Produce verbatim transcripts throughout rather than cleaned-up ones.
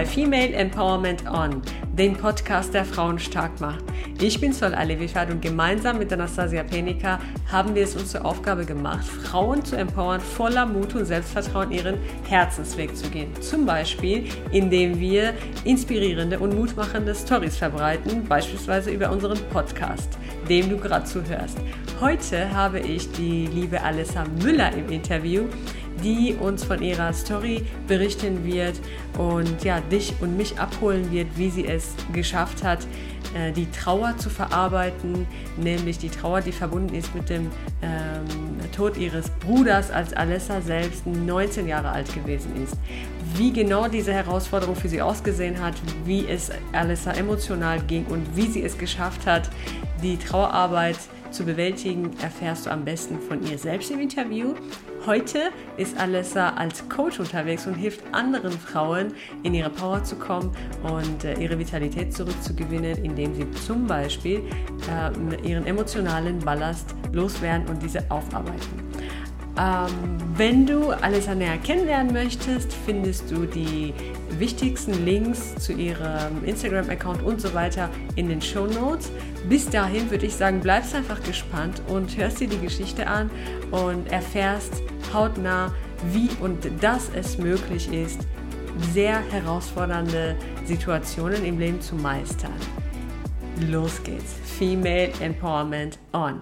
Female Empowerment On, den Podcast, der Frauen stark macht. Ich bin Sol Alevifad und gemeinsam mit Anastasia Penica haben wir es uns zur Aufgabe gemacht, Frauen zu empowern, voller Mut und Selbstvertrauen ihren Herzensweg zu gehen. Zum Beispiel, indem wir inspirierende und mutmachende Storys verbreiten, beispielsweise über unseren Podcast, dem du gerade zuhörst. Heute habe ich die liebe Alessa Müller im Interview, die uns von ihrer Story berichten wird und ja, dich und mich abholen wird, wie sie es geschafft hat, die Trauer zu verarbeiten, nämlich die Trauer, die verbunden ist mit dem ähm, Tod ihres Bruders, als Alessa selbst neunzehn Jahre alt gewesen ist. Wie genau diese Herausforderung für sie ausgesehen hat, wie es Alessa emotional ging und wie sie es geschafft hat, die Trauerarbeit zu bewältigen, erfährst du am besten von ihr selbst im Interview. Heute ist Alessa als Coach unterwegs und hilft anderen Frauen, in ihre Power zu kommen und äh, ihre Vitalität zurückzugewinnen, indem sie zum Beispiel äh, ihren emotionalen Ballast loswerden und diese aufarbeiten. Ähm, wenn du Alessa näher kennenlernen möchtest, findest du die wichtigsten Links zu ihrem Instagram-Account und so weiter in den Shownotes. Bis dahin würde ich sagen, bleibst einfach gespannt und hörst dir die Geschichte an und erfährst hautnah, wie und dass es möglich ist, sehr herausfordernde Situationen im Leben zu meistern. Los geht's. Female Empowerment On.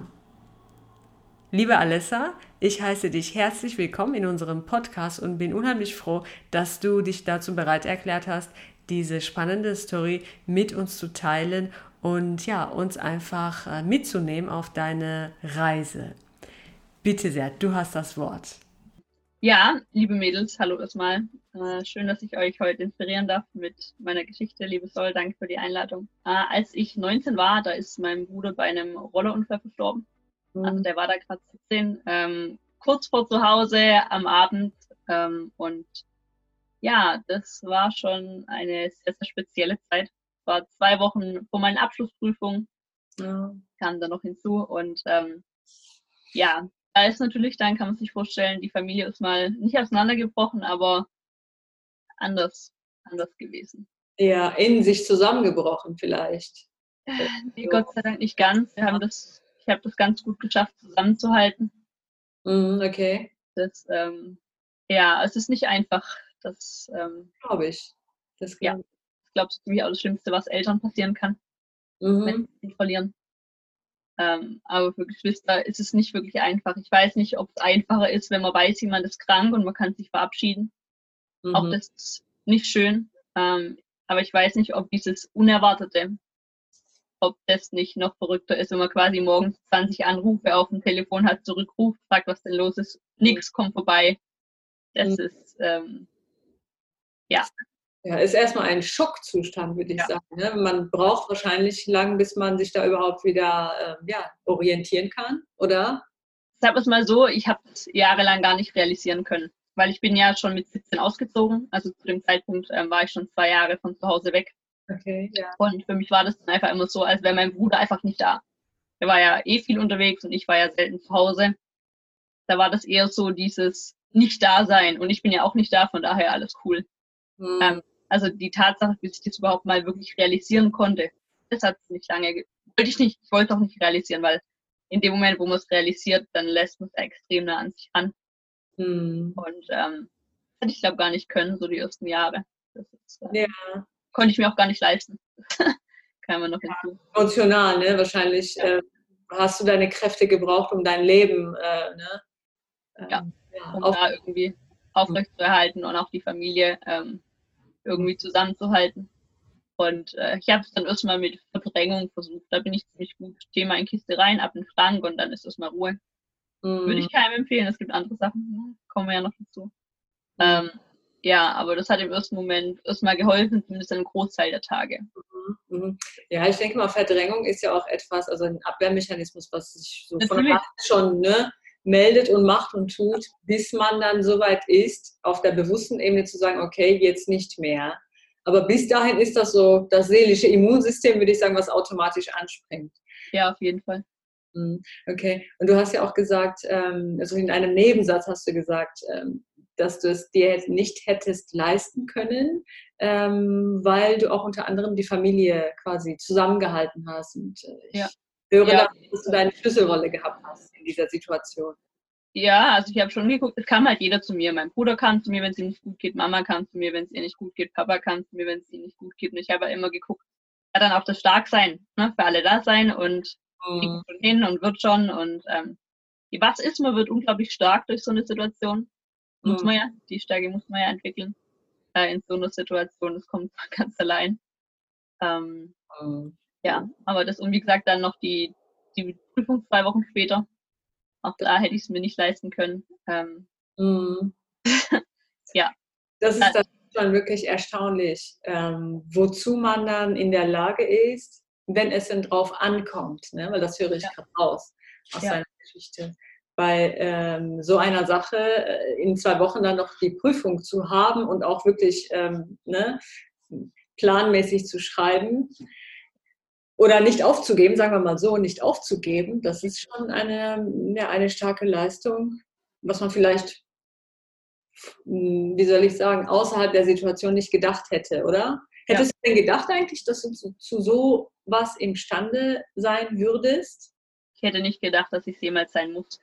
Liebe Alessa, ich heiße dich herzlich willkommen in unserem Podcast und bin unheimlich froh, dass du dich dazu bereit erklärt hast, diese spannende Story mit uns zu teilen und ja, uns einfach mitzunehmen auf deine Reise. Bitte sehr, du hast das Wort. Ja, liebe Mädels, hallo erstmal. Äh, schön, dass ich euch heute inspirieren darf mit meiner Geschichte. Liebe Sol, danke für die Einladung. Äh, als ich neunzehn war, da ist mein Bruder bei einem Rollerunfall verstorben. Also der war da gerade siebzehn, ähm, kurz vor zu Hause am Abend. Ähm, und ja, das war schon eine sehr, sehr spezielle Zeit. War zwei Wochen vor meiner Abschlussprüfung, ja. Kam da noch hinzu. Und ähm, ja, da ist natürlich, dann kann man sich vorstellen, die Familie ist mal nicht auseinandergebrochen, aber anders, anders gewesen. Ja, in sich zusammengebrochen vielleicht. Nee, Gott sei Dank nicht ganz. Wir haben das Ich habe das ganz gut geschafft, zusammenzuhalten. Mm, okay. Das, ähm, ja, es ist nicht einfach. Das ähm, glaube ich. Das glaub ja, ich glaube, es ist nämlich auch das Schlimmste, was Eltern passieren kann, mhm. wenn sie verlieren. Ähm, aber für Geschwister ist es nicht wirklich einfach. Ich weiß nicht, ob es einfacher ist, wenn man weiß, jemand ist krank und man kann sich verabschieden. Mhm. Auch das ist nicht schön. Ähm, aber ich weiß nicht, ob dieses Unerwartete, ob das nicht noch verrückter ist, wenn man quasi morgens zwanzig Anrufe auf dem Telefon hat, zurückruft, fragt, was denn los ist, nichts kommt vorbei. Das mhm. ist, ähm, ja. Ja, ist erstmal ein Schockzustand, würde ich ja. sagen. Ne? Man braucht wahrscheinlich lang, bis man sich da überhaupt wieder äh, ja, orientieren kann, oder? Sag es mal so, ich habe es jahrelang gar nicht realisieren können, weil ich bin ja schon mit siebzehn ausgezogen, also zu dem Zeitpunkt ähm, war ich schon zwei Jahre von zu Hause weg. Okay, ja. Und für mich war das dann einfach immer so, als wäre mein Bruder einfach nicht da. Er war ja eh viel unterwegs und ich war ja selten zu Hause. Da war das eher so dieses Nicht-Da-Sein. Und ich bin ja auch nicht da, von daher alles cool. Hm. Ähm, also die Tatsache, bis ich das überhaupt mal wirklich realisieren konnte, das hat nicht lange, ge- wollte ich nicht, ich wollte auch nicht realisieren, weil in dem Moment, wo man es realisiert, dann lässt man es extrem nah an sich ran. Hm. Und ähm, das hätte ich, glaube gar nicht können, so die ersten Jahre. Das ist, äh, ja. Konnte ich mir auch gar nicht leisten. Kann man noch hinzu. Emotional, ne? Wahrscheinlich ja. äh, hast du deine Kräfte gebraucht, um dein Leben, äh, ne? Ähm, ja, um auf- da irgendwie aufrechtzuerhalten und auch die Familie ähm, irgendwie zusammenzuhalten. Und äh, ich habe es dann erstmal mit Verdrängung versucht. Da bin ich ziemlich gut. Thema in Kiste rein, ab in den Schrank und dann ist erstmal Ruhe. Mhm. Würde ich keinem empfehlen. Es gibt andere Sachen, ne? Kommen wir ja noch dazu. Mhm. Ähm, Ja, aber das hat im ersten Moment erstmal geholfen, zumindest einen Großteil der Tage. Ja, ich denke mal, Verdrängung ist ja auch etwas, also ein Abwehrmechanismus, was sich so von der Nacht schon ne, meldet und macht und tut, bis man dann soweit ist, auf der bewussten Ebene zu sagen, okay, jetzt nicht mehr. Aber bis dahin ist das so das seelische Immunsystem, würde ich sagen, was automatisch anspringt. Ja, auf jeden Fall. Okay, und du hast ja auch gesagt, also in einem Nebensatz hast du gesagt, dass du es dir nicht hättest leisten können, ähm, weil du auch unter anderem die Familie quasi zusammengehalten hast. Und äh, Ja. ich höre Ja. da, dass du deine Schlüsselrolle gehabt hast in dieser Situation. Ja, also ich habe schon geguckt, es kam halt jeder zu mir. Mein Bruder kam zu mir, wenn es ihm nicht gut geht, Mama kam zu mir, wenn es ihr nicht gut geht, Papa kam zu mir, wenn es ihm nicht gut geht. Und ich habe halt immer geguckt, ja, dann auch das Starksein, ne, für alle da sein und kriegt Mhm. schon hin und wird schon. Und ähm, was ist, man wird unglaublich stark durch so eine Situation. Muss Mhm. man ja, die Stärke muss man ja entwickeln äh, in so einer Situation. Das kommt ganz allein. Ähm, Mhm. ja, aber das, und wie gesagt, dann noch die, die Prüfung zwei Wochen später. Auch da hätte ich es mir nicht leisten können. Ähm, Mhm. ja. Das ist dann schon wirklich erstaunlich, ähm, wozu man dann in der Lage ist, wenn es denn drauf ankommt, ne? Weil das höre ich Ja. gerade raus aus Ja. seiner Geschichte. Bei ähm, so einer Sache äh, in zwei Wochen dann noch die Prüfung zu haben und auch wirklich ähm, ne, planmäßig zu schreiben oder nicht aufzugeben, sagen wir mal so, nicht aufzugeben, das ist schon eine, ja, eine starke Leistung, was man vielleicht, wie soll ich sagen, außerhalb der Situation nicht gedacht hätte, oder? Ja. Hättest du denn gedacht eigentlich, dass du zu, zu so was imstande sein würdest? Ich hätte nicht gedacht, dass ich es jemals sein muss.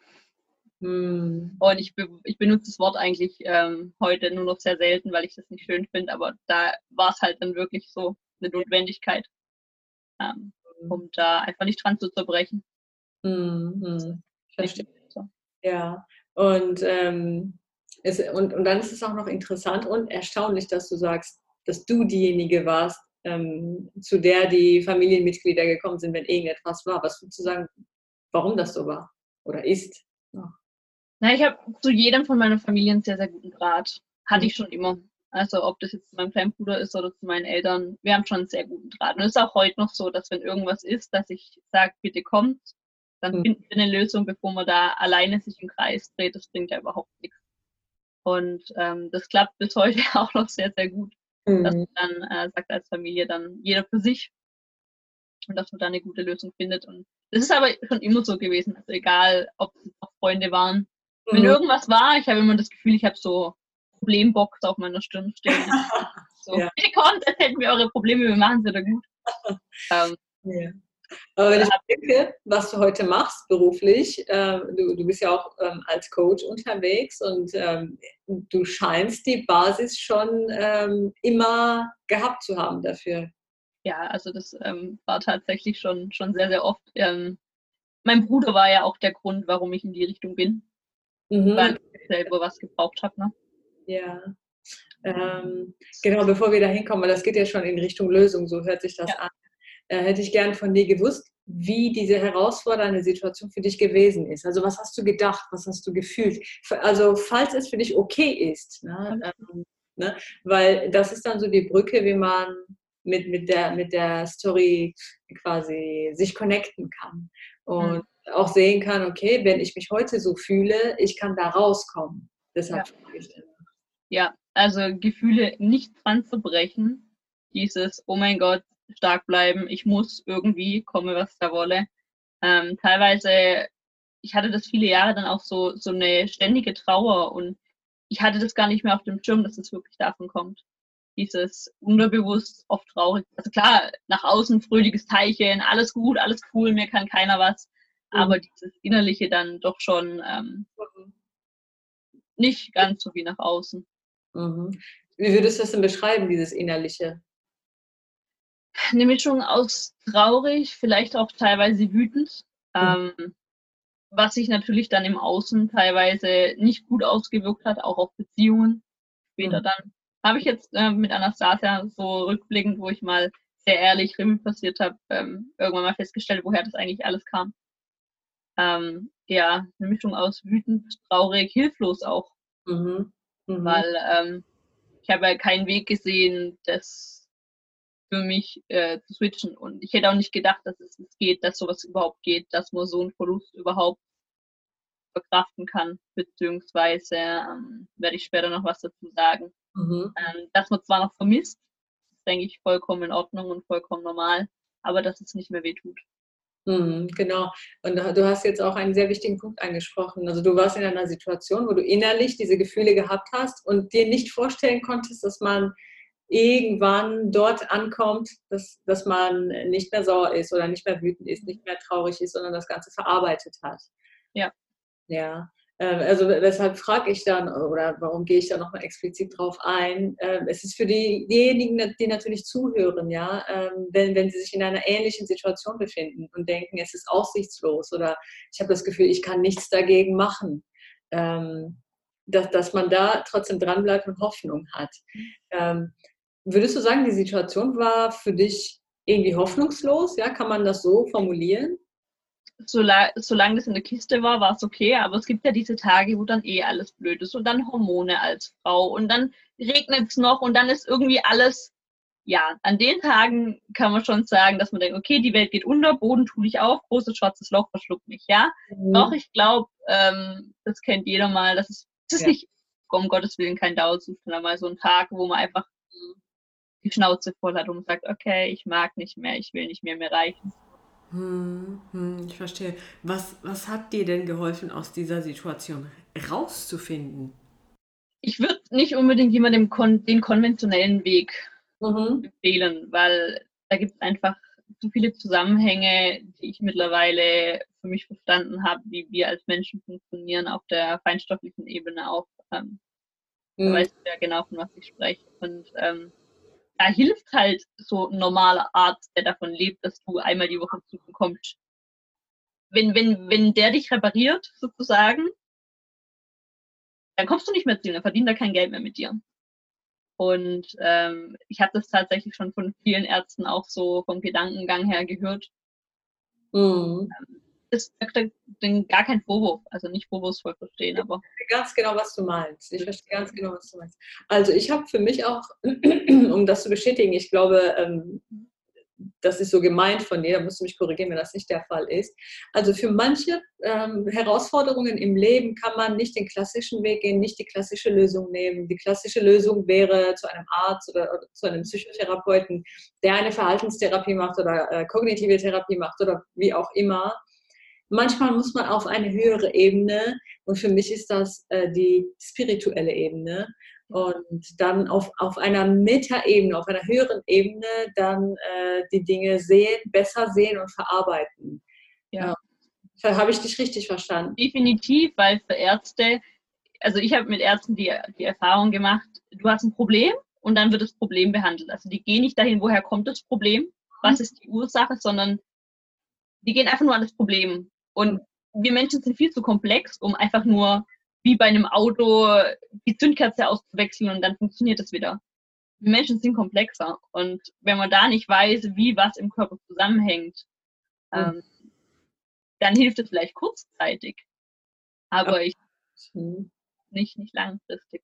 Hm. Und ich, be ich benutze das Wort eigentlich ähm, heute nur noch sehr selten, weil ich das nicht schön finde, aber da war es halt dann wirklich so eine Notwendigkeit, ähm, um da einfach nicht dran zu zerbrechen. Hm, hm. Ich verstehe. So. Ja, und, ähm, es, und, und dann ist es auch noch interessant und erstaunlich, dass du sagst, dass du diejenige warst, ähm, zu der die Familienmitglieder gekommen sind, wenn irgendetwas war. Was würdest du sagen, warum das so war oder ist? Ja. Na, ich habe zu jedem von meiner Familie einen sehr, sehr guten Draht. Hatte Mhm. ich schon immer. Also ob das jetzt zu meinem kleinen Bruder ist oder zu meinen Eltern, wir haben schon einen sehr guten Draht. Und es ist auch heute noch so, dass wenn irgendwas ist, dass ich sage, bitte kommt, dann Mhm. finden wir eine Lösung, bevor man da alleine sich im Kreis dreht. Das bringt ja überhaupt nichts. Und ähm, das klappt bis heute auch noch sehr, sehr gut. Dass Mhm. man dann äh, sagt als Familie dann jeder für sich und dass man da eine gute Lösung findet. Und das ist aber schon immer so gewesen. Also egal, ob es auch Freunde waren. Wenn Mhm. irgendwas war, ich habe immer das Gefühl, ich habe so Problembox auf meiner Stirn stehen. So, Ja. bitte kommt, erzählt mir eure Probleme, wir machen es wieder gut. Ähm, Ja. Aber wenn ich denke, was du heute machst beruflich, äh, du, du bist ja auch ähm, als Coach unterwegs und ähm, du scheinst die Basis schon ähm, immer gehabt zu haben dafür. ja, also das ähm, war tatsächlich schon, schon sehr, sehr oft. Ähm, mein Bruder war ja auch der Grund, warum ich in die Richtung bin, Mhm. weil ich selber was gebraucht habe. Ne? Ja. Ähm, genau, bevor wir da hinkommen, weil das geht ja schon in Richtung Lösung, so hört sich das Ja. an. Äh, hätte ich gern von dir gewusst, wie diese herausfordernde Situation für dich gewesen ist. Also was hast du gedacht, was hast du gefühlt? Also falls es für dich okay ist, ne, ähm, ne, weil das ist dann so die Brücke, wie man mit, mit, der, mit der Story quasi sich connecten kann und Mhm. auch sehen kann, okay, wenn ich mich heute so fühle, ich kann da rauskommen. Deshalb Ja. frage ich immer. Ja, also Gefühle nicht dran zu brechen, dieses, oh mein Gott, stark bleiben, ich muss irgendwie, komme was da wolle. Ähm, teilweise, ich hatte das viele Jahre dann auch so, so eine ständige Trauer und ich hatte das gar nicht mehr auf dem Schirm, dass es wirklich davon kommt. Dieses unterbewusst oft traurig. Also klar, nach außen fröhliches Teilchen, alles gut, alles cool, mir kann keiner was. Mhm. Aber dieses Innerliche dann doch schon ähm, nicht ganz so wie nach außen. Mhm. Wie würdest du das denn beschreiben, dieses Innerliche? Eine Mischung aus traurig, vielleicht auch teilweise wütend, Mhm. ähm, was sich natürlich dann im Außen teilweise nicht gut ausgewirkt hat, auch auf Beziehungen. Mhm. Später dann habe ich jetzt äh, mit Anastasia so rückblickend, wo ich mal sehr ehrlich Revue passiert habe, ähm, irgendwann mal festgestellt, woher das eigentlich alles kam. Ähm, ja, eine Mischung aus wütend, traurig, hilflos auch, Mhm. Mhm. weil ähm, ich habe ja keinen Weg gesehen, das für mich äh, zu switchen. Und ich hätte auch nicht gedacht, dass es geht, dass sowas überhaupt geht, dass man so einen Verlust überhaupt verkraften kann, beziehungsweise ähm, werde ich später noch was dazu sagen. Mhm. Ähm, dass man zwar noch vermisst, ist, denke ich, vollkommen in Ordnung und vollkommen normal, aber dass es nicht mehr wehtut. Mhm, genau. Und da du hast jetzt auch einen sehr wichtigen Punkt angesprochen. Also, du warst in einer Situation, wo du innerlich diese Gefühle gehabt hast und dir nicht vorstellen konntest, dass man irgendwann dort ankommt, dass dass man nicht mehr sauer ist oder nicht mehr wütend ist, nicht mehr traurig ist, sondern das Ganze verarbeitet hat. Ja. Ja, äh, also we weshalb frage ich dann oder warum gehe ich da noch mal explizit drauf ein? Ähm, es ist für die diejenigen, die natürlich zuhören, ja, ähm, wenn wenn sie sich in einer ähnlichen Situation befinden und denken, es ist aussichtslos oder ich habe das Gefühl, ich kann nichts dagegen machen, ähm, dass dass man da trotzdem dranbleibt und Hoffnung hat. Ähm, würdest du sagen, die Situation war für dich irgendwie hoffnungslos? Ja, kann man das so formulieren? Sola solange das in der Kiste war, war es okay, aber es gibt ja diese Tage, wo dann eh alles blöd ist und dann Hormone als Frau und dann regnet es noch und dann ist irgendwie alles, ja, an den Tagen kann man schon sagen, dass man denkt, okay, die Welt geht unter, Boden tu dich auf, großes schwarzes Loch verschluckt mich, ja. Doch, Mhm. ich glaube, ähm, das kennt jeder mal, das ist, das ist Ja. nicht, um Gottes Willen, kein Dauerzustand, aber mal so ein Tag, wo man einfach die Schnauze voll hat und sagt, okay, ich mag nicht mehr, ich will nicht mehr, mir reichen. Hm, hm, ich verstehe. Was, was hat dir denn geholfen, aus dieser Situation rauszufinden? Ich würde nicht unbedingt jemandem kon den konventionellen Weg Mhm. empfehlen, weil da gibt es einfach zu viele Zusammenhänge, die ich mittlerweile für mich verstanden habe, wie wir als Menschen funktionieren auf der feinstofflichen Ebene auch. Ähm, da Hm, weißt du ja genau, von was ich spreche. Und ähm, da hilft halt so ein normaler Arzt, der davon lebt, dass du einmal die Woche zu bekommst. Wenn, wenn, wenn der dich repariert, sozusagen, dann kommst du nicht mehr zu ihm, dann verdient er kein Geld mehr mit dir. Und ähm, ich habe das tatsächlich schon von vielen Ärzten auch so vom Gedankengang her gehört. hm. Das ist gar kein Vorwurf, also nicht vorwurfsvoll verstehen, aber Ganz genau, was du meinst. Ich verstehe ganz genau, was du meinst. Also ich habe für mich auch, um das zu bestätigen, ich glaube, ähm, das ist so gemeint von dir, da musst du mich korrigieren, wenn das nicht der Fall ist. Also für manche ähm, Herausforderungen im Leben kann man nicht den klassischen Weg gehen, nicht die klassische Lösung nehmen. Die klassische Lösung wäre zu einem Arzt oder, oder zu einem Psychotherapeuten, der eine Verhaltenstherapie macht oder äh, kognitive Therapie macht oder wie auch immer. Manchmal muss man auf eine höhere Ebene und für mich ist das äh, die spirituelle Ebene und dann auf, auf einer Metaebene, auf einer höheren Ebene dann äh, die Dinge sehen, besser sehen und verarbeiten. ja, Ja. Habe ich dich richtig verstanden? definitiv, weil für Ärzte, also ich habe mit Ärzten die, die Erfahrung gemacht, du hast ein Problem und dann wird das Problem behandelt. Also die gehen nicht dahin, woher kommt das Problem, was ist die Ursache, sondern die gehen einfach nur an das Problem. Und wir Menschen sind viel zu komplex, um einfach nur wie bei einem Auto die Zündkerze auszuwechseln und dann funktioniert es wieder. Wir Menschen sind komplexer. Und wenn man da nicht weiß, wie was im Körper zusammenhängt, ähm, dann hilft es vielleicht kurzzeitig, aber ich nicht, nicht langfristig.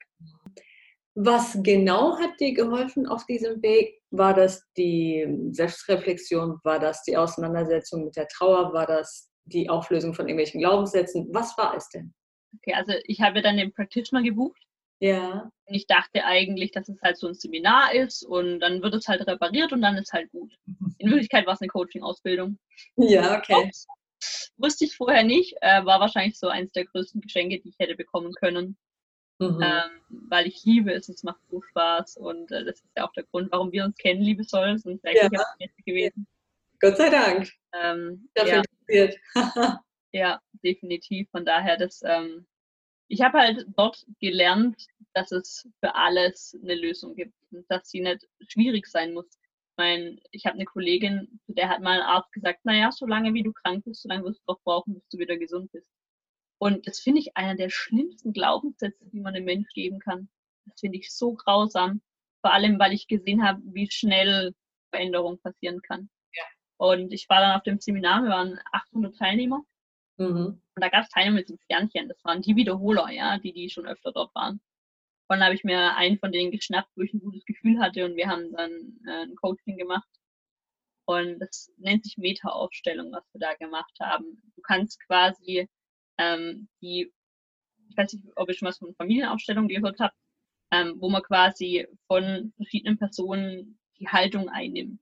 Was genau hat dir geholfen auf diesem Weg? War das die Selbstreflexion? War das die Auseinandersetzung mit der Trauer? War das die Auflösung von irgendwelchen Glaubenssätzen? Was war es denn? Okay, also ich habe dann den Practitioner gebucht. Ja. Und ich dachte eigentlich, dass es halt so ein Seminar ist und dann wird es halt repariert und dann ist halt gut. In Wirklichkeit war es eine Coaching-Ausbildung. Ja, okay. Ups, wusste ich vorher nicht. Äh, war wahrscheinlich so eins der größten Geschenke, die ich hätte bekommen können. Mhm. Ähm, weil ich liebe es, es macht so Spaß und äh, das ist ja auch der Grund, warum wir uns kennen, liebe Sol, sonst wäre ich Ja, nicht auf der Messe gewesen. Gott sei Dank. Ähm, Dafür ja, interessiert. ja, definitiv. Von daher, das, ähm, ich habe halt dort gelernt, dass es für alles eine Lösung gibt und dass sie nicht schwierig sein muss. Ich meine, ich habe eine Kollegin, der hat mal ein Arzt gesagt, naja, solange wie du krank bist, solange wirst du doch brauchen, bis du wieder gesund bist. Und das finde ich einer der schlimmsten Glaubenssätze, die man dem Mensch geben kann. Das finde ich so grausam. Vor allem, weil ich gesehen habe, wie schnell Veränderung passieren kann. Ja. Und ich war dann auf dem Seminar, wir waren achthundert Teilnehmer. Mhm. Und da gab es Teilnehmer mit so einem Sternchen. Das waren die Wiederholer, ja, die, die schon öfter dort waren. Und dann habe ich mir einen von denen geschnappt, wo ich ein gutes Gefühl hatte und wir haben dann äh, ein Coaching gemacht. Und das nennt sich Meta-Aufstellung, was wir da gemacht haben. Du kannst quasi ähm, die, ich weiß nicht, ob ihr schon was von Familienaufstellung gehört habt, ähm, wo man quasi von verschiedenen Personen die Haltung einnimmt.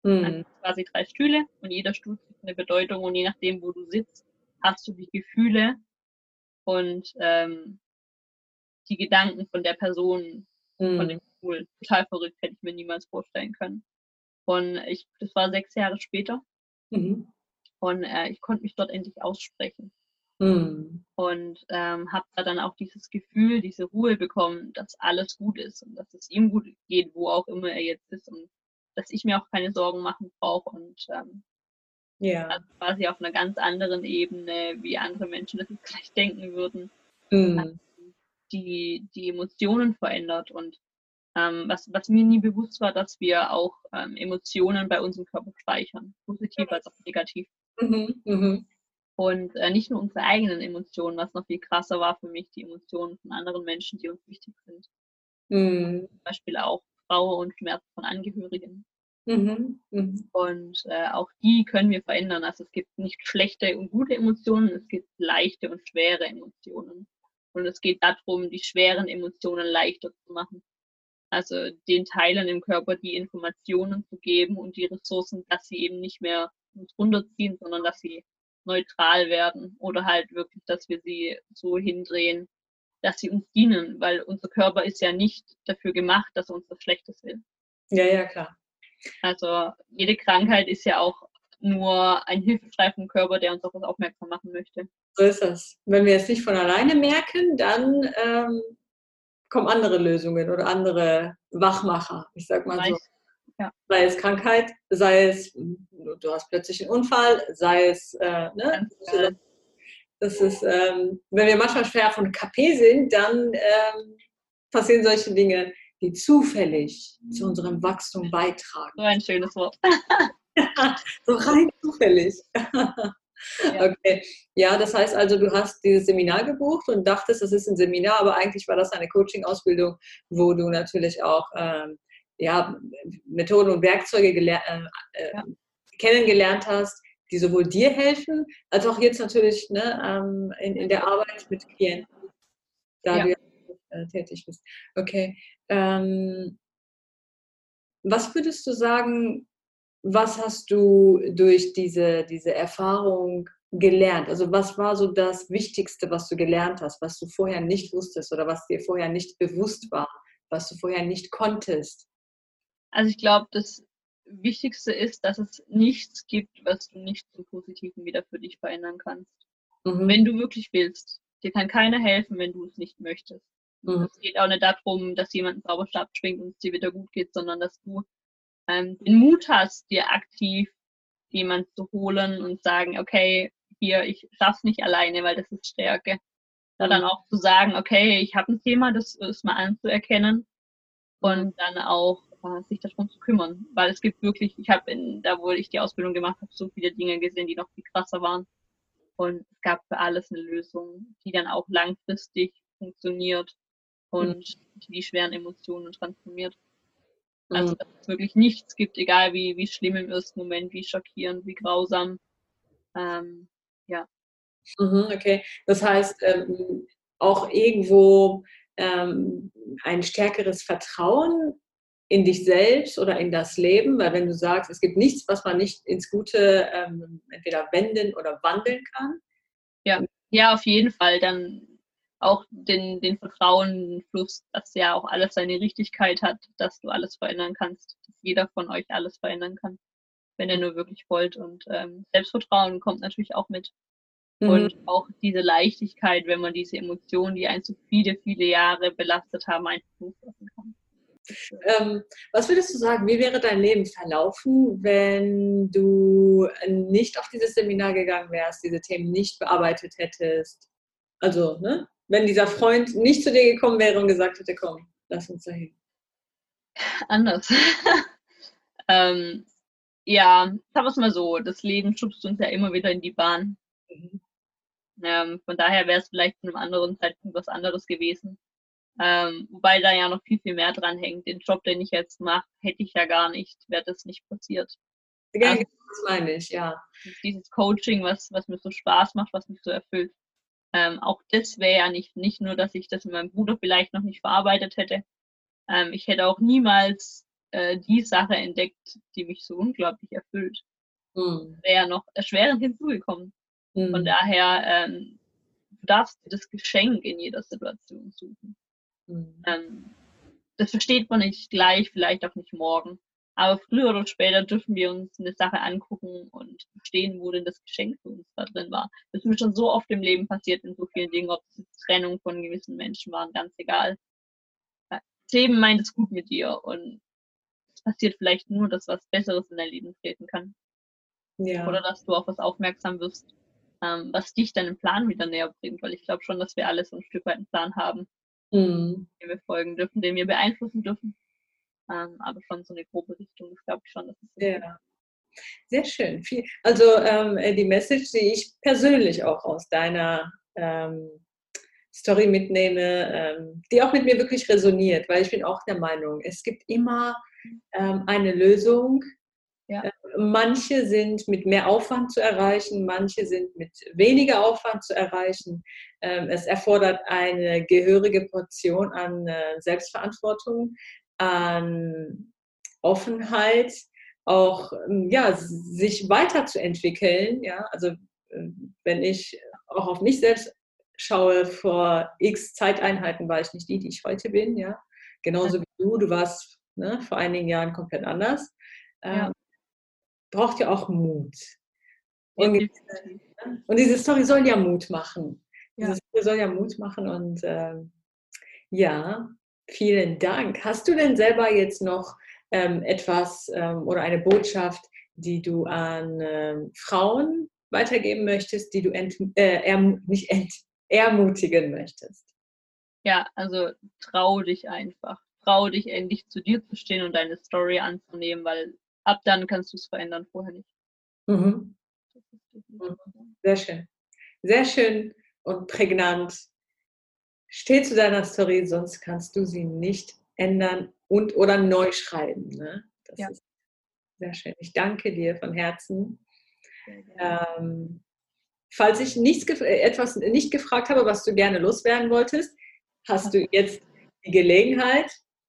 Also quasi drei Stühle und jeder Stuhl hat eine Bedeutung und je nachdem, wo du sitzt, hast du die Gefühle und ähm, die Gedanken von der Person, Mhm. von dem Stuhl. Total verrückt, hätte ich mir niemals vorstellen können. Und ich, das war sechs Jahre später Mhm. und äh, ich konnte mich dort endlich aussprechen. Mhm. Und ähm, habe da dann auch dieses Gefühl, diese Ruhe bekommen, dass alles gut ist und dass es ihm gut geht, wo auch immer er jetzt ist und dass ich mir auch keine Sorgen machen brauche und ähm, Ja. also quasi auf einer ganz anderen Ebene, wie andere Menschen das jetzt vielleicht denken würden, Mhm. die, die Emotionen verändert. Und ähm, was, was mir nie bewusst war, dass wir auch ähm, Emotionen bei unserem Körper speichern, positiv als auch negativ. Mhm. Mhm. Und äh, nicht nur unsere eigenen Emotionen, was noch viel krasser war für mich, die Emotionen von anderen Menschen, die uns wichtig sind. Mhm. Zum Beispiel auch Trauer und Schmerz von Angehörigen. Mhm. Mhm. Und äh, auch die können wir verändern. Also es gibt nicht schlechte und gute Emotionen, es gibt leichte und schwere Emotionen. Und es geht darum, die schweren Emotionen leichter zu machen. Also den Teilen im Körper die Informationen zu geben und die Ressourcen, dass sie eben nicht mehr uns runterziehen, sondern dass sie neutral werden oder halt wirklich, dass wir sie so hindrehen, dass sie uns dienen, weil unser Körper ist ja nicht dafür gemacht, dass er uns das Schlechtes will. Ja, ja, klar. Also jede Krankheit ist ja auch nur ein Hilfeschrei vom Körper, der uns auf was aufmerksam machen möchte. So ist das. Wenn wir es nicht von alleine merken, dann ähm, kommen andere Lösungen oder andere Wachmacher, ich sag mal so. Ja. Sei es Krankheit, sei es, du hast plötzlich einen Unfall, sei es, äh, ne? Das ist, ähm, wenn wir manchmal schwer von K P sind, dann ähm, passieren solche Dinge, die zufällig zu unserem Wachstum beitragen. So ein schönes Wort. So rein zufällig. Ja. Okay. Ja, das heißt also, du hast dieses Seminar gebucht und dachtest, das ist ein Seminar, aber eigentlich war das eine Coaching-Ausbildung, wo du natürlich auch ähm, ja, Methoden und Werkzeuge geler- äh, äh, Ja. kennengelernt hast, die sowohl dir helfen, als auch jetzt natürlich ne, ähm, in, in der Arbeit mit Klienten, da Ja. du ja äh, tätig bist. Okay. Ähm, was würdest du sagen, was hast du durch diese, diese Erfahrung gelernt? Also was war so das Wichtigste, was du gelernt hast, was du vorher nicht wusstest oder was dir vorher nicht bewusst war, was du vorher nicht konntest? Also ich glaube, das Wichtigste ist, dass es nichts gibt, was du nicht zum Positiven wieder für dich verändern kannst. Mhm. Wenn du wirklich willst. Dir kann keiner helfen, wenn du es nicht möchtest. Mhm. Es geht auch nicht darum, dass jemand einen Zauberstab schwingt und es dir wieder gut geht, sondern dass du ähm, den Mut hast, dir aktiv jemand zu holen und sagen, okay, hier, ich schaff's nicht alleine, weil das ist Stärke. Da dann Mhm. auch zu sagen, okay, ich habe ein Thema, das ist mal anzuerkennen und Mhm. dann auch äh, sich darum zu kümmern. Weil es gibt wirklich, ich habe in, da wo ich die Ausbildung gemacht habe, so viele Dinge gesehen, die noch viel krasser waren. Und es gab für alles eine Lösung, die dann auch langfristig funktioniert und die, die schweren Emotionen transformiert. Also Mhm. dass es wirklich nichts gibt, egal wie, wie schlimm im ersten Moment, wie schockierend, wie grausam. Ähm, ja. Mhm. Okay, das heißt ähm, auch irgendwo ähm, ein stärkeres Vertrauen in dich selbst oder in das Leben, weil wenn du sagst, es gibt nichts, was man nicht ins Gute ähm, entweder wenden oder wandeln kann. Ja, ja, auf jeden Fall. Dann auch den, den Vertrauensfluss, dass ja auch alles seine Richtigkeit hat, dass du alles verändern kannst, dass jeder von euch alles verändern kann, wenn er nur wirklich wollt. Und ähm, Selbstvertrauen kommt natürlich auch mit. Mhm. Und auch diese Leichtigkeit, wenn man diese Emotionen, die einen so viele, viele Jahre belastet haben, einfach loslassen kann. Ähm, was würdest du sagen, wie wäre dein Leben verlaufen, wenn du nicht auf dieses Seminar gegangen wärst, diese Themen nicht bearbeitet hättest? Also, ne? Wenn dieser Freund nicht zu dir gekommen wäre und gesagt hätte, komm, lass uns dahin. Anders. ähm, ja, sagen wir es mal so, das Leben schubst uns ja immer wieder in die Bahn. Mhm. Ähm, von daher wäre es vielleicht zu einem anderen Zeitpunkt was anderes gewesen. Ähm, wobei da ja noch viel, viel mehr dran hängt. Den Job, den ich jetzt mache, hätte ich ja gar nicht, wäre das nicht passiert. Ja, Also genau, das meine ich, ja. dieses Coaching, was, was mir so Spaß macht, was mich so erfüllt, ähm, auch das wäre ja nicht, nicht nur, dass ich das mit meinem Bruder vielleicht noch nicht verarbeitet hätte. Ähm, ich hätte auch niemals äh, die Sache entdeckt, die mich so unglaublich erfüllt. Mhm. Wäre ja noch erschwerend hinzugekommen. Mhm. Von daher, ähm, du darfst dir das Geschenk in jeder Situation suchen. Mhm. Ähm, das versteht man nicht gleich, vielleicht auch nicht morgen. Aber früher oder später dürfen wir uns eine Sache angucken und verstehen, wo denn das Geschenk für uns da drin war. Das ist mir schon so oft im Leben passiert, in so vielen Dingen, ob es Trennung von gewissen Menschen waren, ganz egal. Das Leben meint es gut mit dir und es passiert vielleicht nur, dass was Besseres in dein Leben treten kann. Ja. Oder dass du auf was aufmerksam wirst, ähm, was dich deinem Plan wieder näher bringt, weil ich glaube schon, dass wir alle so ein Stück weit einen Plan haben, Mhm. den wir folgen dürfen, den wir beeinflussen dürfen. Ähm, aber schon so eine grobe Richtung, das glaube ich schon, dass es so Ja. ist. Sehr schön. Viel, also ähm, die Message, die ich persönlich auch aus deiner ähm, Story mitnehme, ähm, die auch mit mir wirklich resoniert, weil ich bin auch der Meinung, es gibt immer ähm, eine Lösung. Ja. Äh, manche sind mit mehr Aufwand zu erreichen, manche sind mit weniger Aufwand zu erreichen. Ähm, es erfordert eine gehörige Portion an äh, Selbstverantwortung, an Offenheit, auch ja, sich weiterzuentwickeln. Ja? Also wenn ich auch auf mich selbst schaue, vor x Zeiteinheiten war ich nicht die, die ich heute bin. Ja? Genauso wie du, du warst ne, vor einigen Jahren komplett anders. Ja. Ähm, braucht ja auch Mut. Und, Definitiv. und diese Story soll ja Mut machen. Ja. Diese Story soll ja Mut machen und ähm, ja, vielen Dank. Hast du denn selber jetzt noch ähm, etwas ähm, oder eine Botschaft, die du an ähm, Frauen weitergeben möchtest, die du ent, äh, erm, nicht ent, ermutigen möchtest? Ja, also trau dich einfach. Trau dich endlich zu dir zu stehen und deine Story anzunehmen, weil ab dann kannst du es verändern, vorher nicht. Mhm. Sehr schön. Sehr schön und prägnant. Steh zu deiner Story, sonst kannst du sie nicht ändern und oder neu schreiben. Ne? Das Ja. ist sehr schön. Ich danke dir von Herzen. Ähm, falls ich nichts, etwas nicht gefragt habe, was du gerne loswerden wolltest, hast du jetzt die Gelegenheit.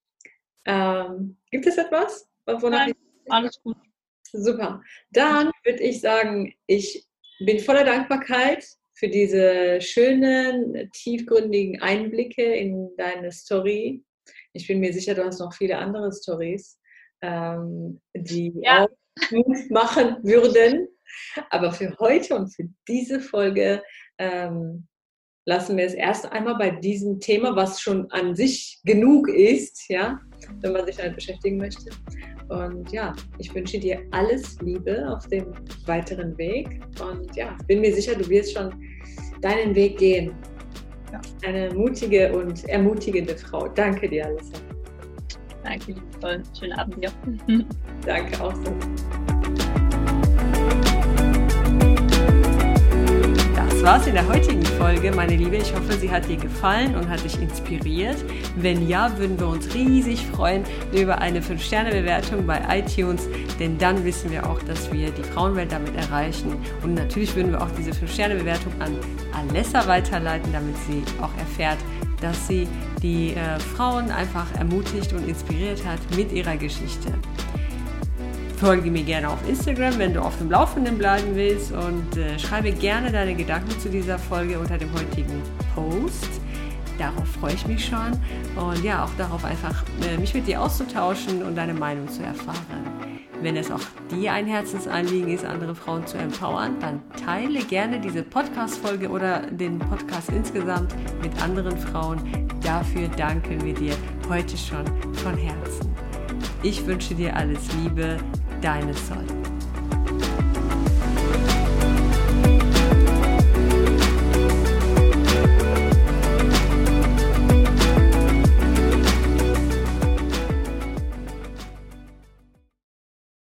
Ähm, gibt es etwas? Nein, ich... alles gut. Super. Dann würde ich sagen, ich bin voller Dankbarkeit für diese schönen, tiefgründigen Einblicke in deine Story. Ich bin mir sicher, du hast noch viele andere Stories, ähm, die ja. auch Mut machen würden. Aber für heute und für diese Folge ähm, lassen wir es erst einmal bei diesem Thema, was schon an sich genug ist, ja, wenn man sich damit beschäftigen möchte. Und ja, ich wünsche dir alles Liebe auf dem weiteren Weg. Und ja, bin mir sicher, du wirst schon deinen Weg gehen. Ja. Eine mutige und ermutigende Frau. Danke dir, Alissa. Danke, liebe Soll. Schönen Abend dir. Danke auch so. Das war's in der heutigen Folge, meine Liebe. Ich hoffe, sie hat dir gefallen und hat dich inspiriert. Wenn ja, würden wir uns riesig freuen über eine fünf Sterne Bewertung bei iTunes, denn dann wissen wir auch, dass wir die Frauenwelt damit erreichen. Und natürlich würden wir auch diese fünf Sterne Bewertung an Alessa weiterleiten, damit sie auch erfährt, dass sie die äh, Frauen einfach ermutigt und inspiriert hat mit ihrer Geschichte. Folge mir gerne auf Instagram, wenn du auf dem Laufenden bleiben willst und äh, schreibe gerne deine Gedanken zu dieser Folge unter dem heutigen Post. Darauf freue ich mich schon und ja, auch darauf einfach, äh, mich mit dir auszutauschen und deine Meinung zu erfahren. Wenn es auch dir ein Herzensanliegen ist, andere Frauen zu empowern, dann teile gerne diese Podcast-Folge oder den Podcast insgesamt mit anderen Frauen. Dafür danken wir dir heute schon von Herzen. Ich wünsche dir alles Liebe, deine Sol.